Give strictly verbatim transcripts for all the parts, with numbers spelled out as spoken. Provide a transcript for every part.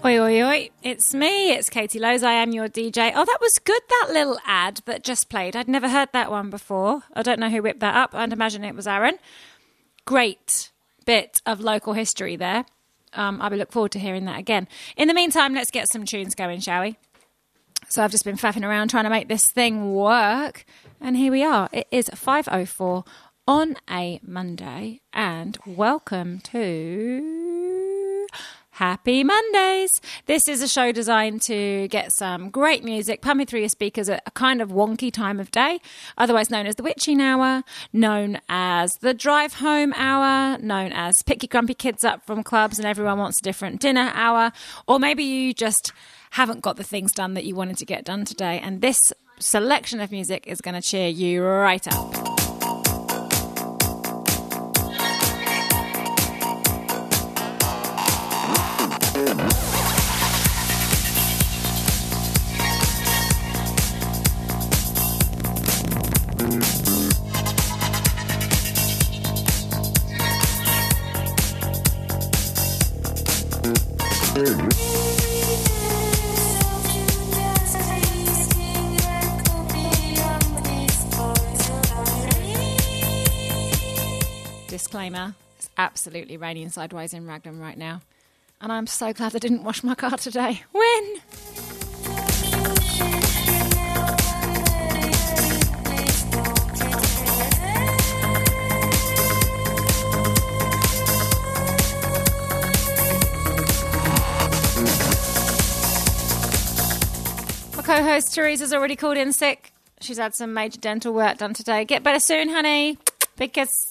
Oi, oi, oi. It's me. It's Katie Lowe's. I am your D J. Oh, that was good, that little ad that just played. I'd never heard that one before. I don't know who whipped that up. I'd imagine it was Aaron. Great bit of local history there. Um, I will look forward to hearing that again. In the meantime, let's get some tunes going, shall we? So I've just been faffing around trying to make this thing work. And here we are. It is five oh four on a Monday. And welcome to Happy Mondays. This is a show designed to get some great music pumping through your speakers at a kind of wonky time of day, otherwise known as the witching hour, known as the drive home hour, known as pick your grumpy kids up from clubs and everyone wants a different dinner hour, or maybe you just haven't got the things done that you wanted to get done today, and this selection of music is going to cheer you right up. Disclaimer, it's absolutely raining sideways in Raglan right now. And I'm so glad I didn't wash my car today. Win! My co-host Teresa's already called in sick. She's had some major dental work done today. Get better soon, honey. Big kiss.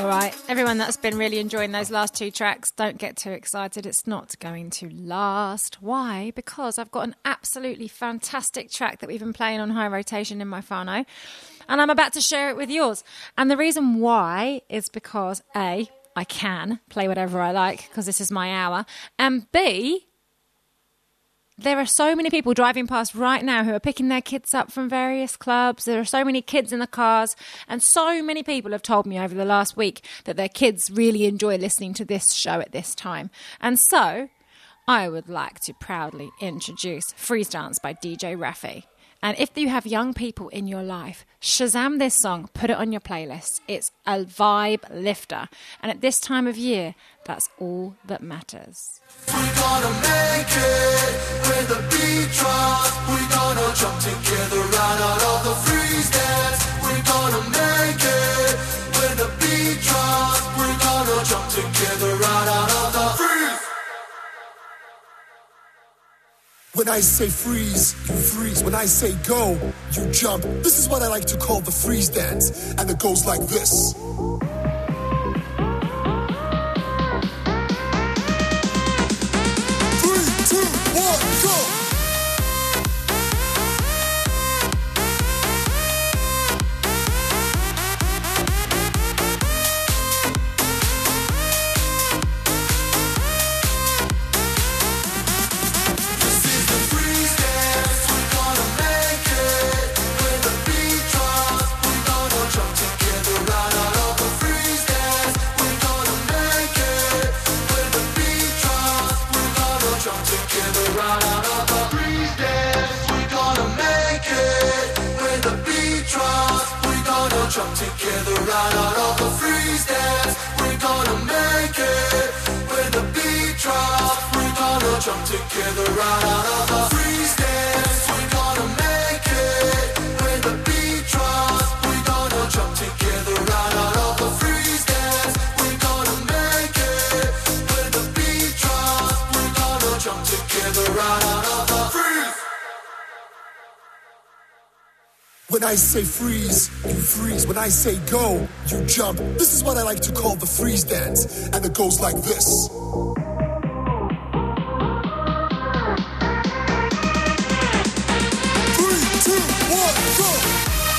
right, everyone that's been really enjoying those last two tracks, don't get too excited. It's not going to last. Why? Because I've got an absolutely fantastic track that we've been playing on high rotation in my Fano, and I'm about to share it with yours. And the reason why is because A, I can play whatever I like because this is my hour, and B, there are so many people driving past right now who are picking their kids up from various clubs. There are so many kids in the cars, and so many people have told me over the last week that their kids really enjoy listening to this show at this time. And so I would like to proudly introduce Freeze Dance by D J Raffi. And if you have young people in your life, Shazam this song, put it on your playlist. It's a vibe lifter. And at this time of year, that's all that matters. We're gonna make it when the beat drops. We're gonna jump together right out of the freeze dance. We're gonna make it when the beat drops. We're gonna jump together right out of the freeze. When I say freeze, you freeze. When I say go, you jump. This is what I like to call the freeze dance. And it goes like this. Three, two, one, go! Jump together right out of the freeze dance. We're gonna make it when the beat drops. We're gonna jump together right out of the freeze dance. We're gonna make it when the beat drops. We're gonna jump together right out of the freeze dance. We're gonna make it when the beat drops. We're gonna jump together right out of the freeze. When I say freeze, you freeze. When I say go, you jump. This is what I like to call the freeze dance. And it goes like this. Three, two, one, go!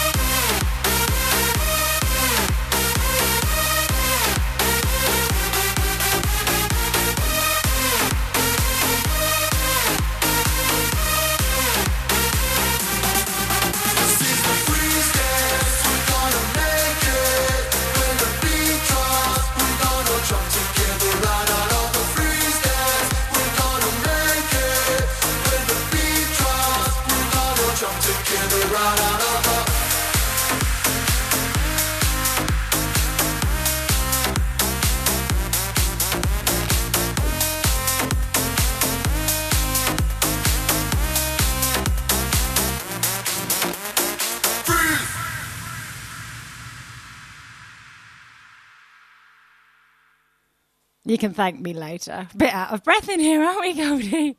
You can thank me later. Bit out of breath in here, aren't we, Goldie?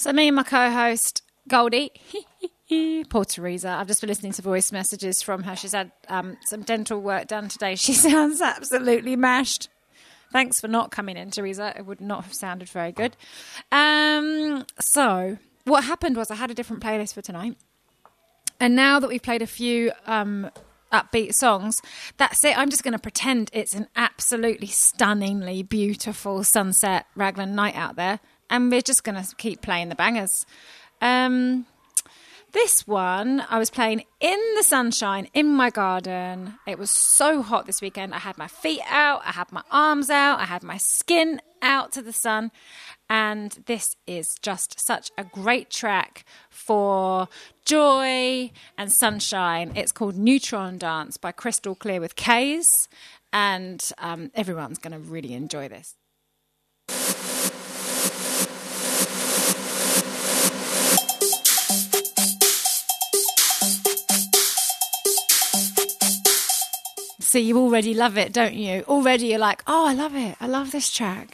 So me and my co-host, Goldie, poor Teresa, I've just been listening to voice messages from her. She's had um, some dental work done today. She sounds absolutely mashed. Thanks for not coming in, Teresa. It would not have sounded very good. Um, so what happened was I had a different playlist for tonight. And now that we've played a few um, upbeat songs, that's it. I'm just going to pretend it's an absolutely stunningly beautiful sunset Raglan night out there. And we're just going to keep playing the bangers. Um, this one, I was playing in the sunshine, in my garden. It was so hot this weekend. I had my feet out. I had my arms out. I had my skin out to the sun. And this is just such a great track for joy and sunshine. It's called Neutron Dance by Crystal Clear with K's. And um, everyone's going to really enjoy this. So you already love it, don't you? Already you're like, oh, I love it. I love this track.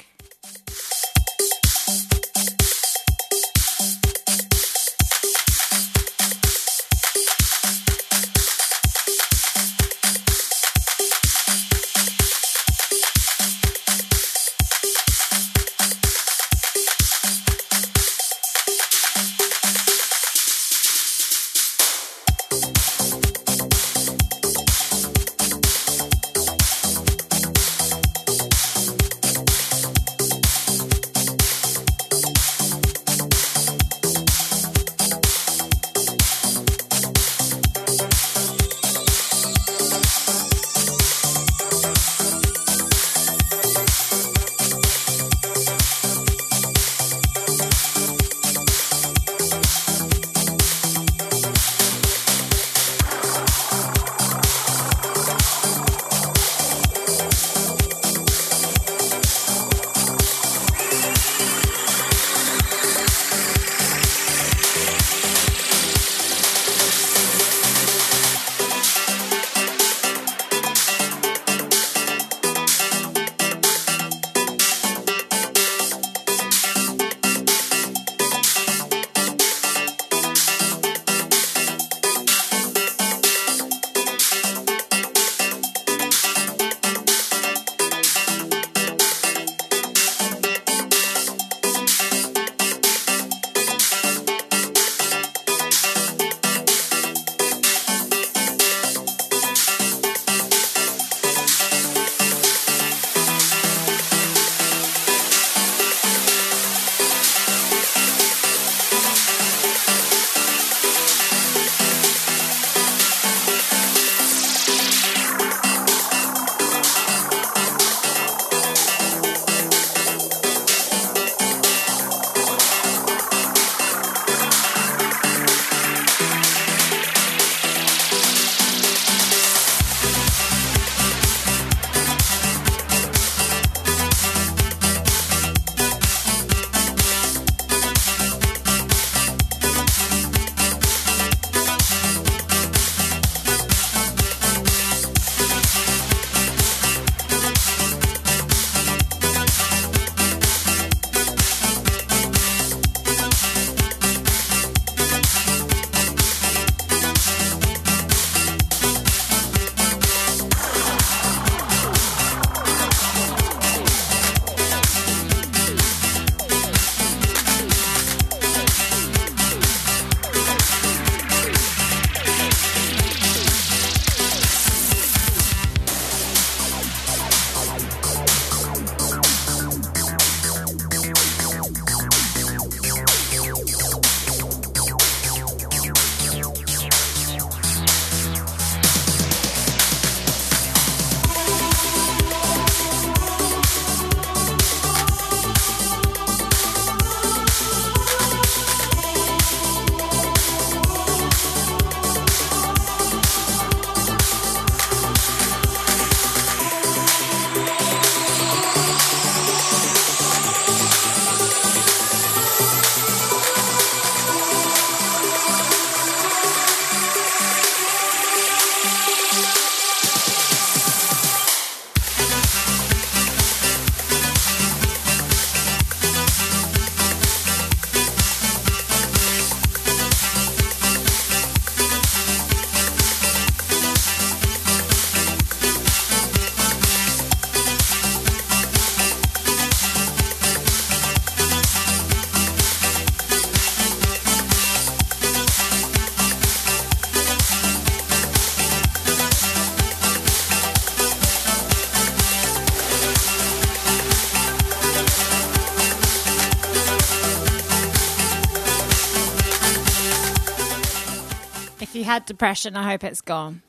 you had depression, I hope it's gone.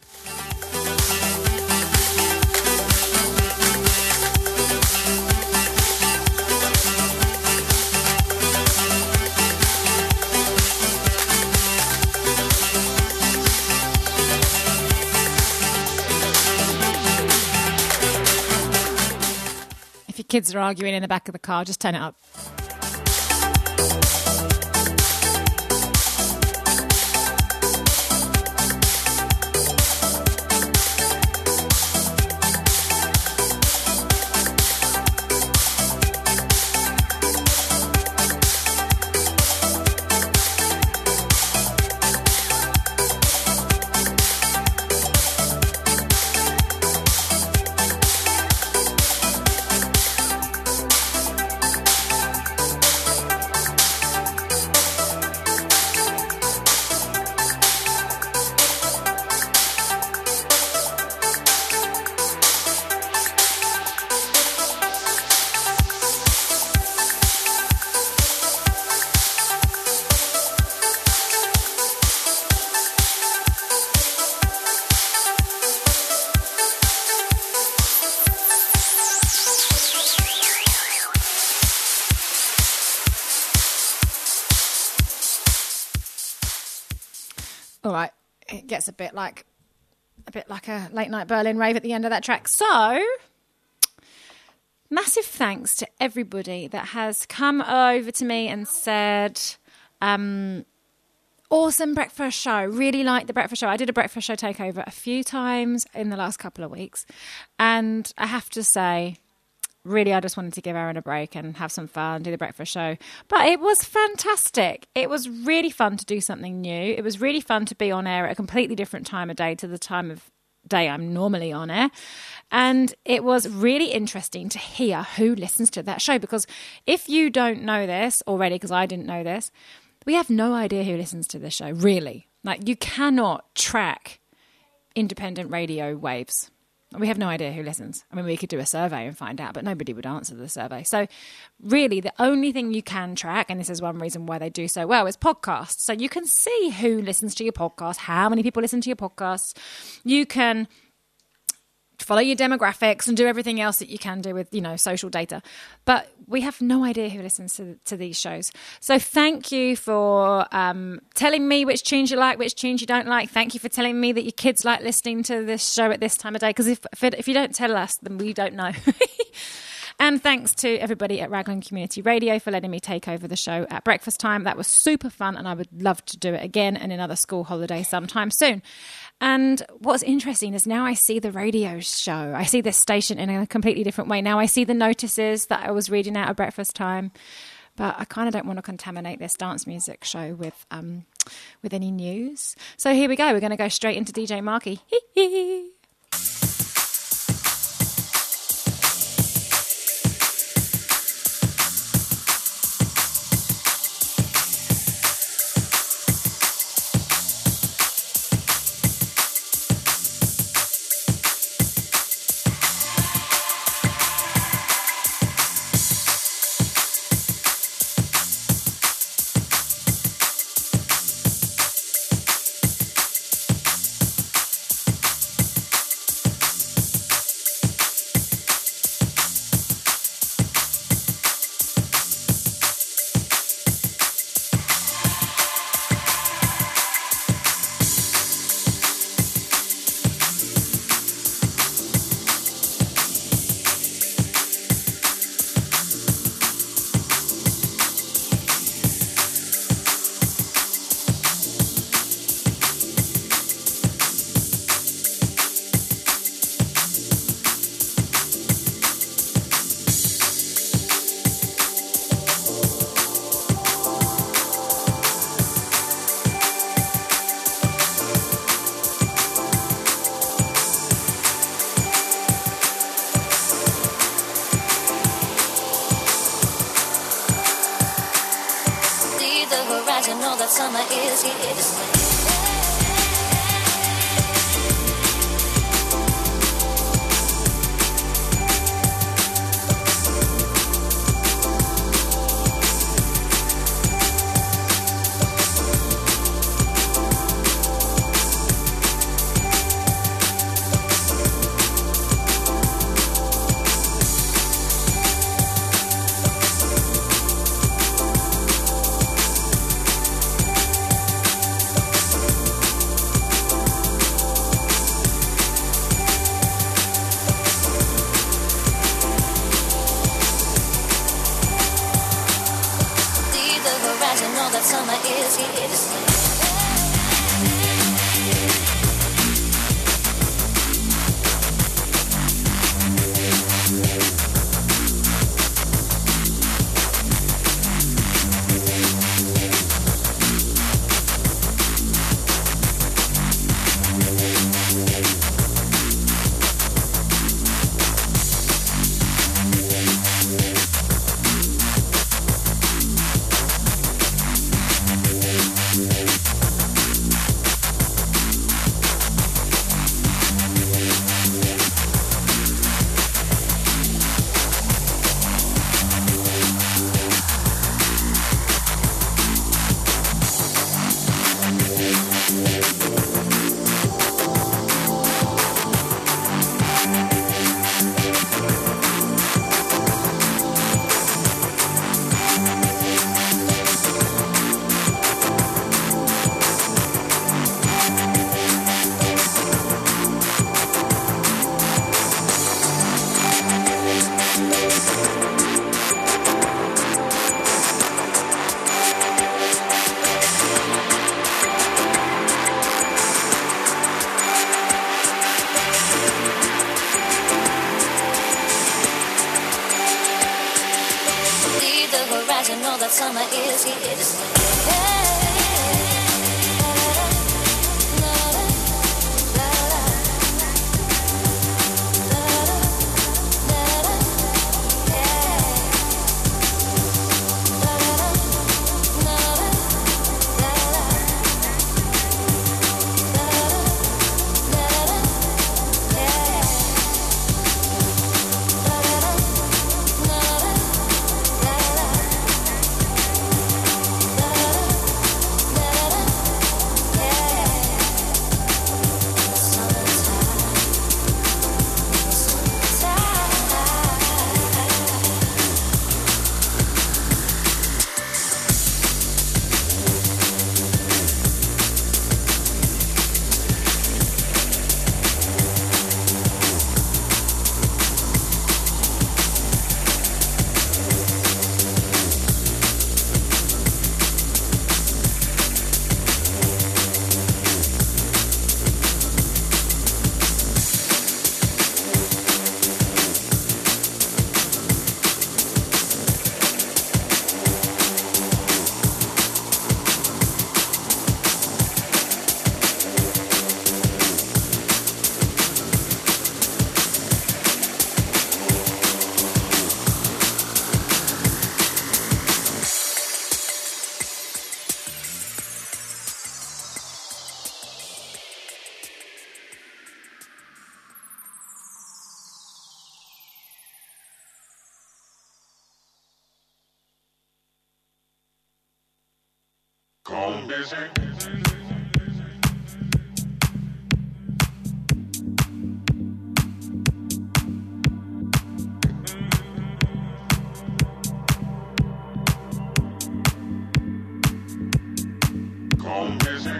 If your kids are arguing in the back of the car, just turn it up. All right, it gets a bit like a bit like a late night Berlin rave at the end of that track. So, massive thanks to everybody that has come over to me and said, um, awesome breakfast show. Really like the breakfast show. I did a breakfast show takeover a few times in the last couple of weeks, and I have to say, really, I just wanted to give Aaron a break and have some fun, do the breakfast show. But it was fantastic. It was really fun to do something new. It was really fun to be on air at a completely different time of day to the time of day I'm normally on air. And it was really interesting to hear who listens to that show. Because if you don't know this already, because I didn't know this, we have no idea who listens to this show, really. Like, you cannot track independent radio waves. We have no idea who listens. I mean, we could do a survey and find out, but nobody would answer the survey. So really, the only thing you can track, and this is one reason why they do so well, is podcasts. So you can see who listens to your podcast, how many people listen to your podcasts. You can follow your demographics and do everything else that you can do with, you know, social data. But we have no idea who listens to, to these shows. So thank you for um, telling me which tunes you like, which tunes you don't like. Thank you for telling me that your kids like listening to this show at this time of day. Because if, if, it, if you don't tell us, then we don't know. And thanks to everybody at Raglan Community Radio for letting me take over the show at breakfast time. That was super fun, and I would love to do it again in another school holiday sometime soon. And what's interesting is now I see the radio show. I see this station in a completely different way. Now I see the notices that I was reading out at breakfast time. But I kind of don't want to contaminate this dance music show with um, with any news. So here we go. We're going to go straight into D J Marky. Hee hee. Know that summer is here. that summer is here to stay. Summer is here to stay. Gone busy. Gone busy.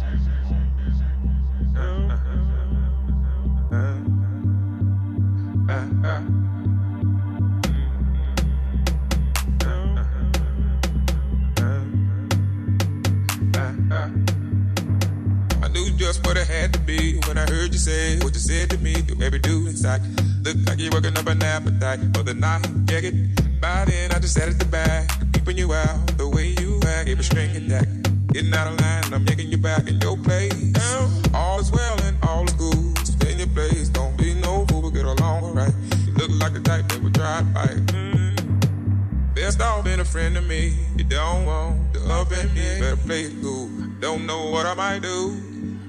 Just what it had to be when I heard you say what you said to me. You baby do inside. Look like you're working up an appetite for the night. Yeah, get by then. I just sat at the back, peeping you out the way you act. Gave a string attack, getting out of line. I'm yanking you back in your place. All is well and all is good. Stay in your place. Don't be no fool, but get along alright. You look like the type that would try to fight. Mm. Best off being a friend to me. You don't want to up and me. Better play it cool. Don't know what I might do.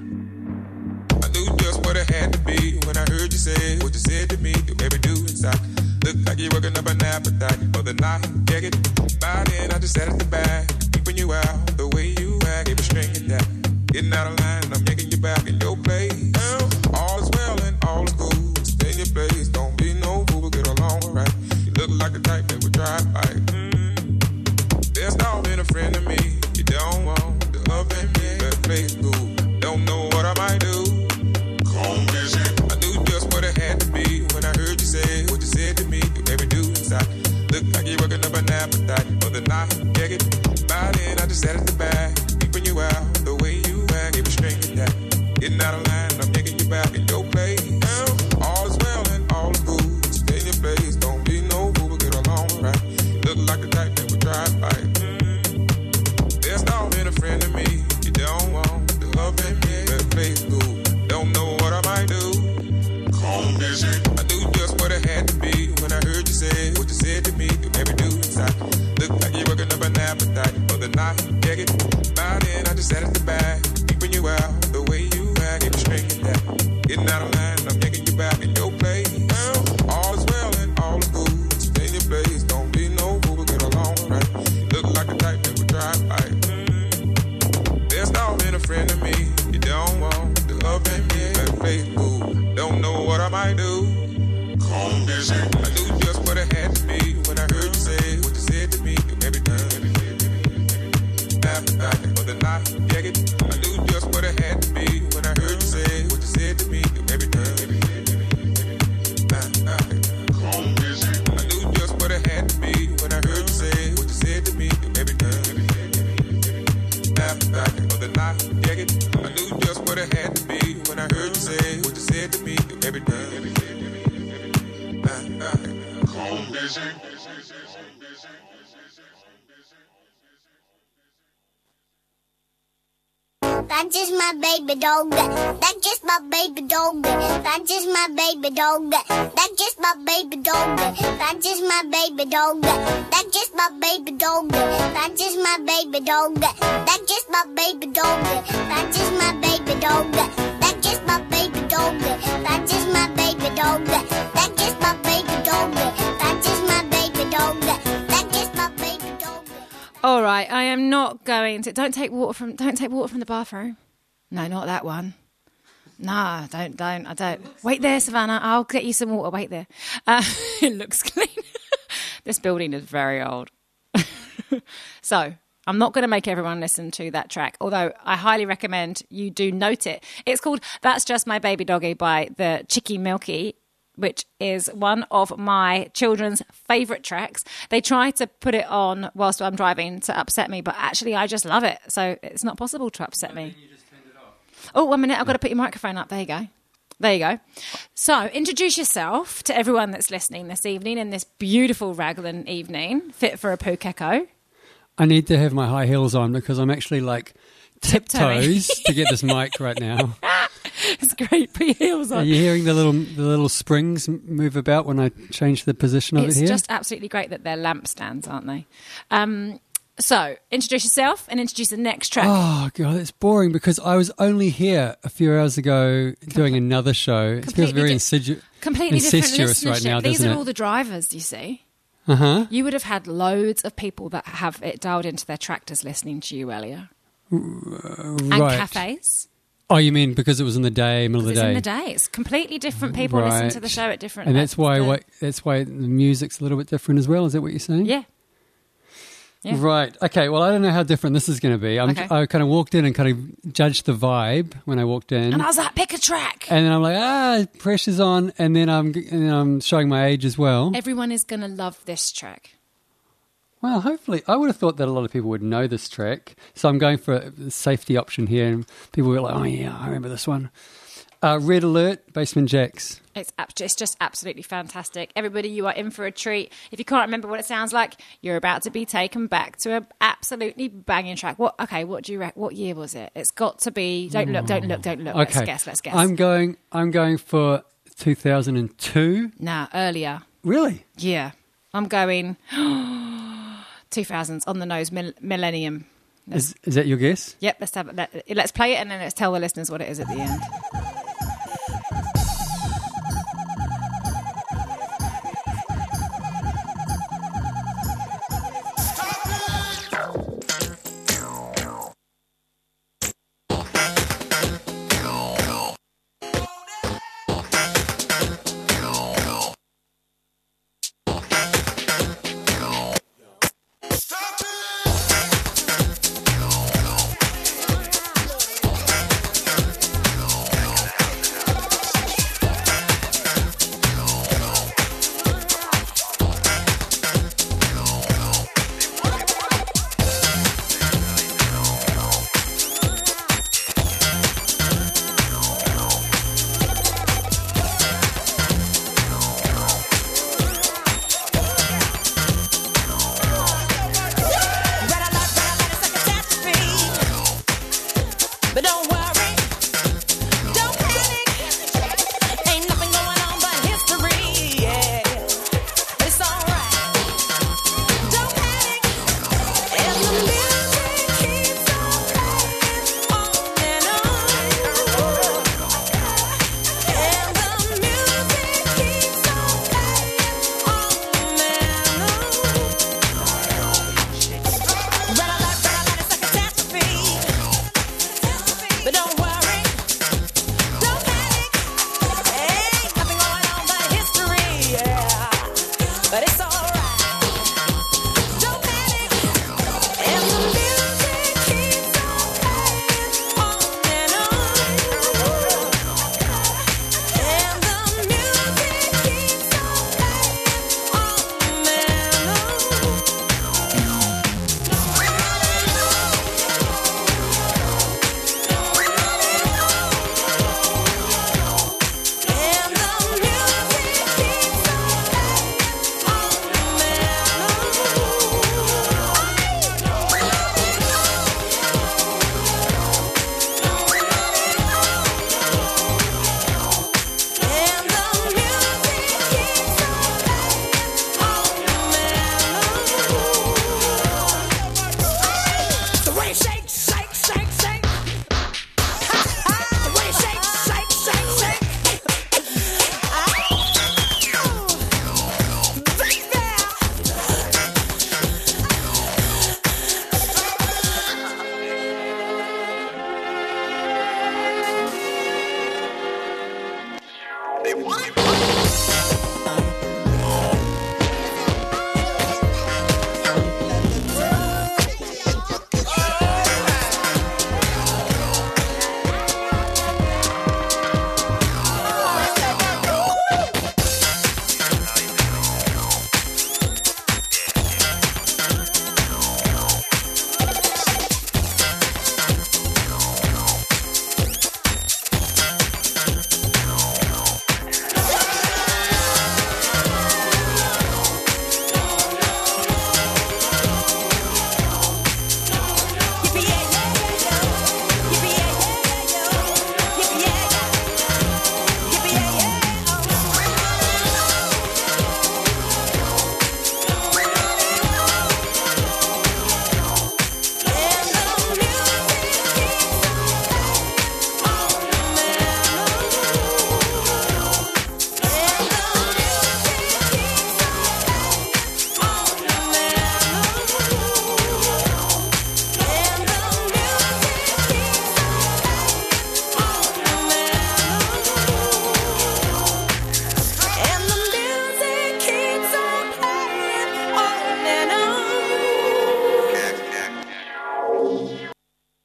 Just what it had to be when I heard you say what you said to me. You baby do inside. Look like you're working up an appetite for the night. Yeah, get by then. I just sat at the back, peeping you out the way you act. Gave a string attack, getting out of line. I'm yanking you back in your place. All is well and all is good. Stay in your place. Don't be no fool, but get along alright. You look like the type that would try to fight. Mm. There's not been a friend to me. You don't want to up and me. Better play it cool. Don't know what I might do. I knew just what it had to be when I heard you say what you said to me. You baby do inside. Look like you're working up an appetite for the night. Yeah, get by then. I just sat at the appetite for the night. Get it? By then, I just sat at the back, keeping you out the way you act. Get you stringing that. Getting out of line, I'm yanking you back in your place. Well, all is well and all is good. Stay in your place, don't be no fool, get along right. Look like the type that would drive by. Mm. There's not been a friend to me. You don't want the love and me. Better face cool. Don't know what I might do. Come busy. I knew just what it had to be when I heard you say what you said to me. Everything. Appetite for the night. Get it? I knew just what it had to be when I heard you say what you said to me. Everything. Come busy. I knew just what it had to be when I heard you say what you said to me. Everything. Appetite for the night. Get it? I knew just what it had to be when I heard you say what you said to me. Everything. Come busy. That's just my baby dog. That's just my baby dog. That's just my baby dog. That's just my baby dog. That's just my baby dog. That's just my baby dog. That's just my baby dog. That's just my baby dog. That's just my baby dog. That's just my baby dog. That's just my baby dog. That's just my baby dog. That's just my baby dog. That's just my baby dog. All right, I am not going to. Don't take water from. Don't take water from the bathroom. No, not that one. No, don't, don't. I don't. Wait there, Savannah. I'll get you some water. Wait there. Uh, it looks clean. This building is very old. So I'm not going to make everyone listen to that track, although I highly recommend you do note it. It's called "That's Just My Baby Doggy" by the Chicky Milky, which is one of my children's favourite tracks. They try to put it on whilst I'm driving to upset me, but actually I just love it. So it's not possible to upset me. You just turned it off. Oh, one minute. I've got to put your microphone up. There you go. There you go. So introduce yourself to everyone that's listening this evening in this beautiful Raglan evening, fit for a Pukeko. I need to have my high heels on because I'm actually like Tiptoeing. tiptoes to get this mic right now. It's great. Put your heels Are on. you hearing the little the little springs move about when I change the position of It's it here? just absolutely great that they're lampstands, aren't they? Um, so introduce yourself and introduce the next track. Oh god, it's boring because I was only here a few hours ago doing another show. It feels Completely very di- insidious, Completely different incestuous listenership. right now, These doesn't are it? all the drivers, you see. Uh huh. You would have had loads of people that have it dialed into their tractors listening to you earlier. And Right. cafes. Oh, you mean because it was in the day, middle of It's the day? in the day. It's completely different people listen Right. to the show at different And that's why, the- why that's why the music's a little bit different as well. Is that what you're saying? Yeah. Yeah. Right. Okay. Well, I don't know how different this is going to be. I'm, Okay. I kind of walked in and kind of judged the vibe when I walked in, And I was like, pick a track. and then I'm like, ah, pressure's on, and then I'm and then I'm showing my age as well. Everyone is going to love this track. Well, hopefully, I would have thought that a lot of people would know this track, so I'm going for a safety option here, and people were like, oh yeah, I remember this one. Uh, Red Alert, Basement Jacks. It's ab- it's just absolutely fantastic. Everybody, you are in for a treat. If you can't remember what it sounds like, you're about to be taken back to an absolutely banging track. What? Okay, what do you reckon? What year was it? It's got to be. Don't look. Don't look. Don't look. Okay, Let's guess. Let's guess. I'm going. I'm going for two thousand two. Nah, earlier. Really? Yeah, I'm going two thousands on the nose. Mil- millennium. Is is that your guess? Yep. Let's have it. Let, let's play it and then let's tell the listeners what it is at the end. Stop it!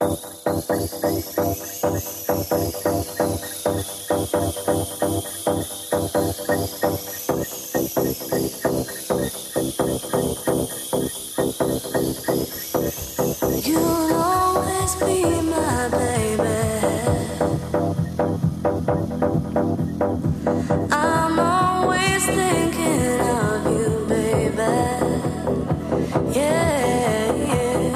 You'll always be my baby. I'm always thinking of you, baby. Yeah, yeah.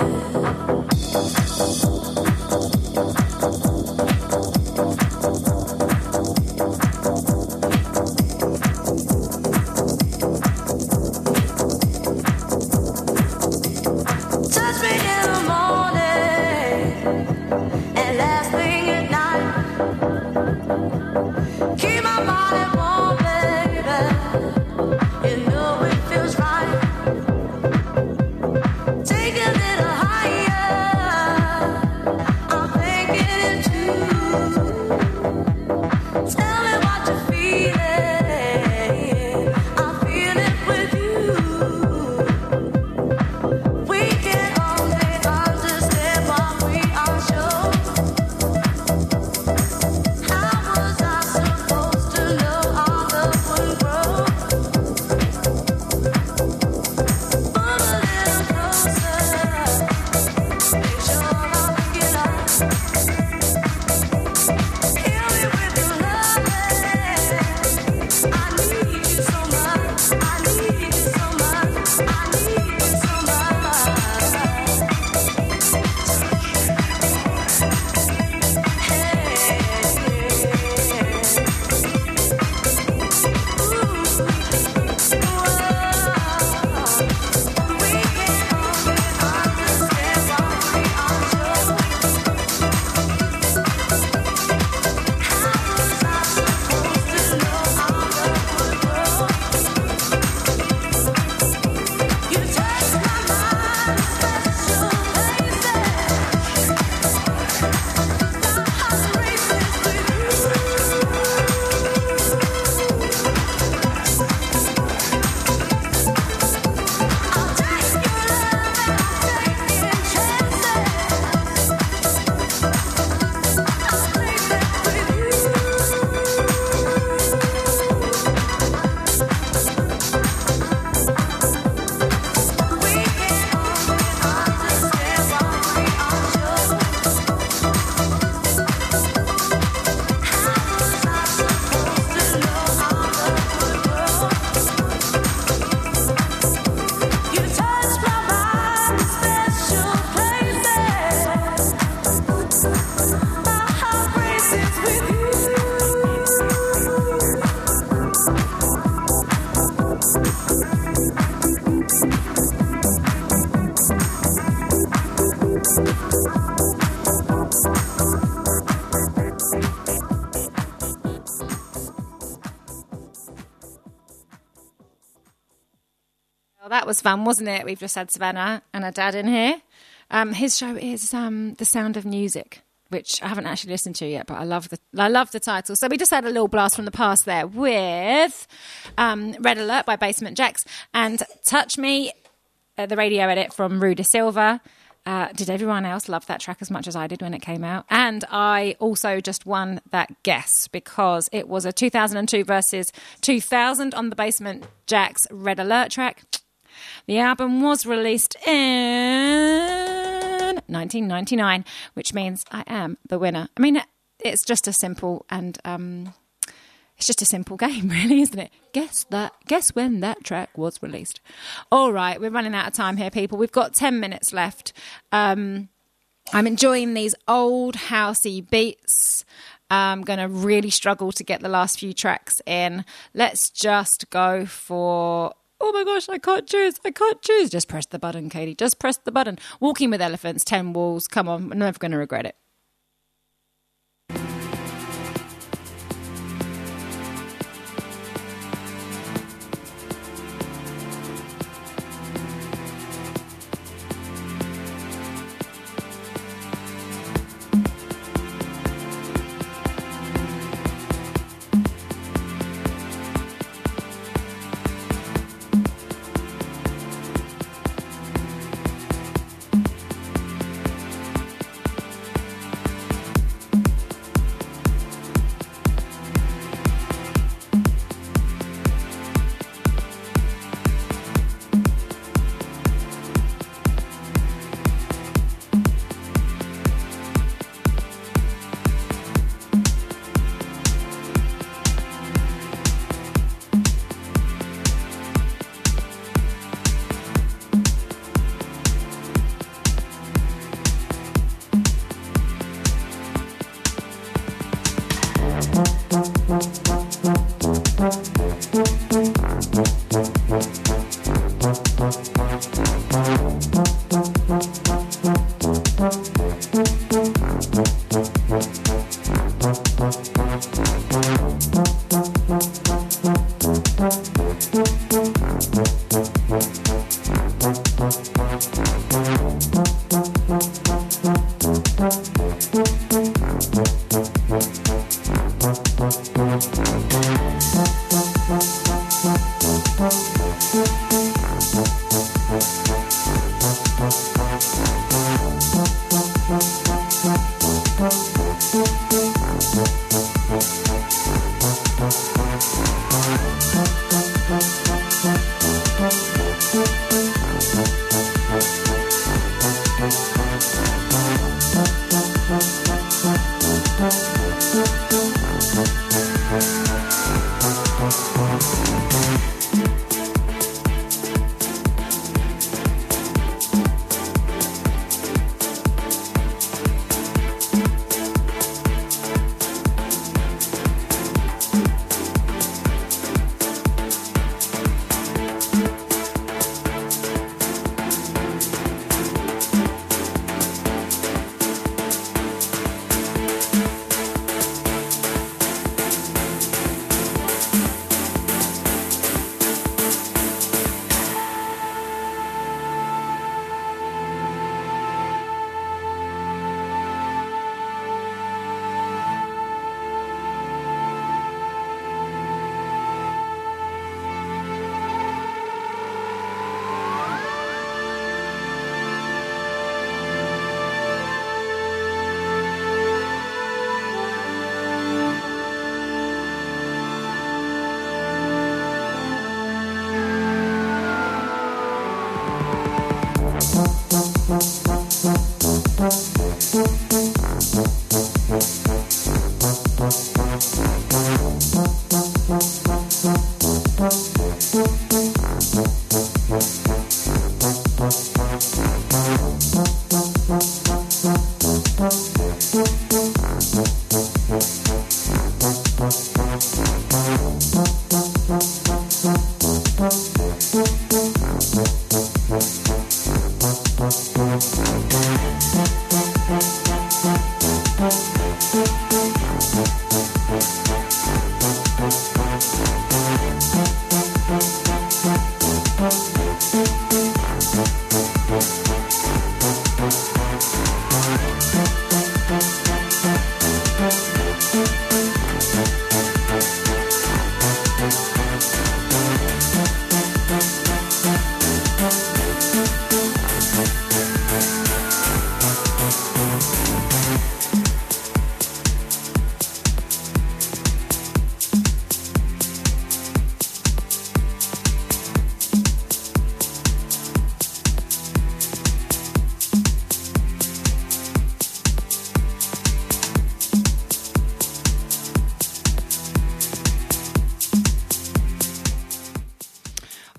Touch me in the morning and last thing at night. Keep my body warm, baby. You know it feels right. Take a little higher. I'm thinking it too. Tell me what you're feeling. I feel it with you. We can only understand what we are sure. How was I supposed to know our love would grow? Move a little closer. Make sure I'm looking up. Heal me with your loving. I need you so much. I need you so much. I need you so much. You touch my mind, special places. My heart races with you. I'll take your love and I'll take it chances. I'll play that with you. We can only understand what we are sure. How was I supposed to know our love would grow? You touch my mind in special places. My heart races with you. Well, that was fun, wasn't it? We've just had Savannah and her dad in here. Um, his show is um, The Sound of Music, which I haven't actually listened to yet, but I love the I love the title. So we just had a little blast from the past there with um, Red Alert by Basement Jaxx and Touch Me, uh, the radio edit from Rue de Silva. Uh, did everyone else love that track as much as I did when it came out? And I also just won that guess because it was a two thousand two versus two thousand on the Basement Jaxx Red Alert track. The album was released in nineteen ninety-nine, which means I am the winner. I mean, it's just a simple and um, it's just a simple game, really, isn't it? Guess that. Guess when that track was released. All right, we're running out of time here, people. We've got ten minutes left. Um, I'm enjoying these old housey beats. I'm going to really struggle to get the last few tracks in. Let's just go for... Oh my gosh, I can't choose. I can't choose. Just press the button, Katie. Just press the button. Walking with Elephants, ten Walls. Come on, I'm never going to regret it.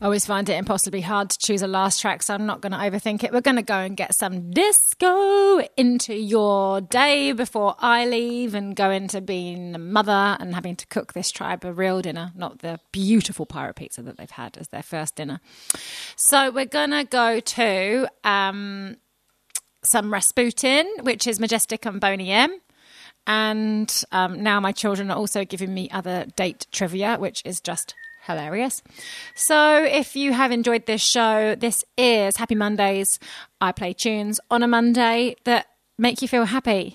always find it impossibly hard to choose a last track, so I'm not going to overthink it. We're going to go and get some disco into your day before I leave and go into being a mother and having to cook this tribe a real dinner, not the beautiful pirate pizza that they've had as their first dinner. So we're going to go to um, some Rasputin, which is Majestic and Boney M. And um, now my children are also giving me other date trivia, which is just hilarious. So if you have enjoyed this show, this is Happy Mondays. I play tunes on a Monday that make you feel happy.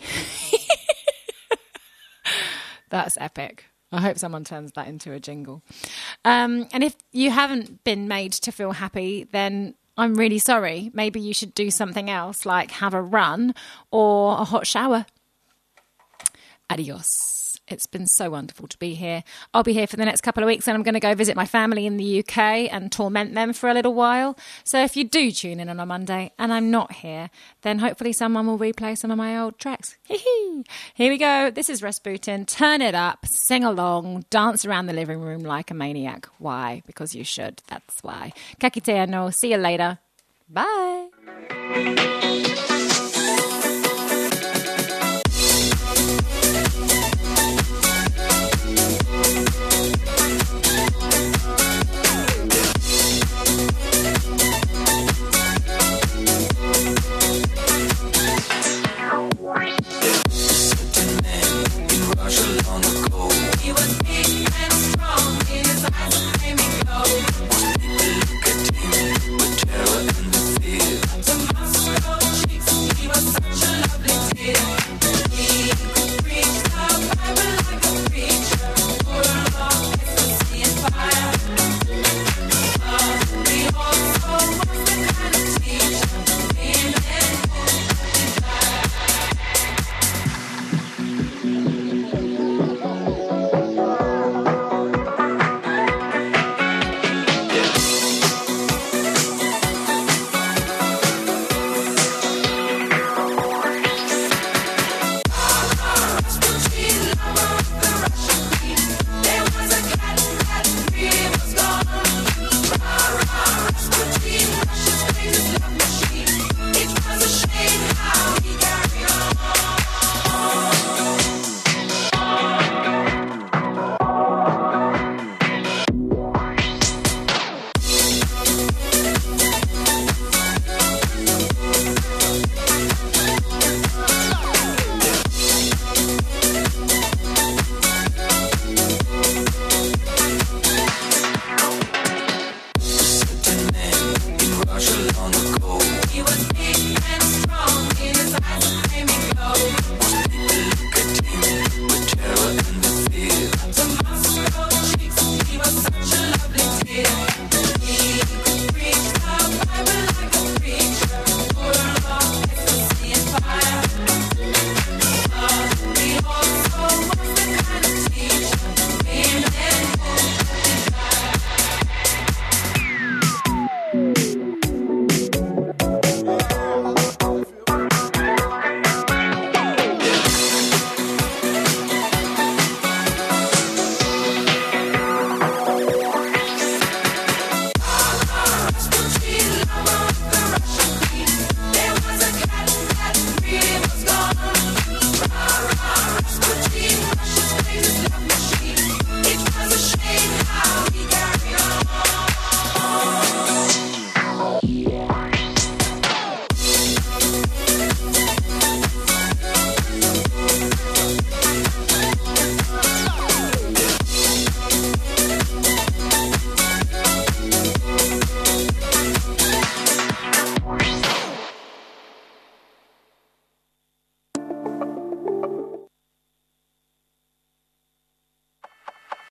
That's epic. I hope someone turns that into a jingle. Um, and if you haven't been made to feel happy, then I'm really sorry. Maybe you should do something else, like have a run or a hot shower. Adios. It's been so wonderful to be here. I'll be here for the next couple of weeks and I'm going to go visit my family in the U K and torment them for a little while. So if you do tune in on a Monday and I'm not here, then hopefully someone will replay some of my old tracks. Hee-hee. Here we go. This is Rasputin. Turn it up, sing along, dance around the living room like a maniac. Why? Because you should. That's why. Kakiteano. See you later. Bye.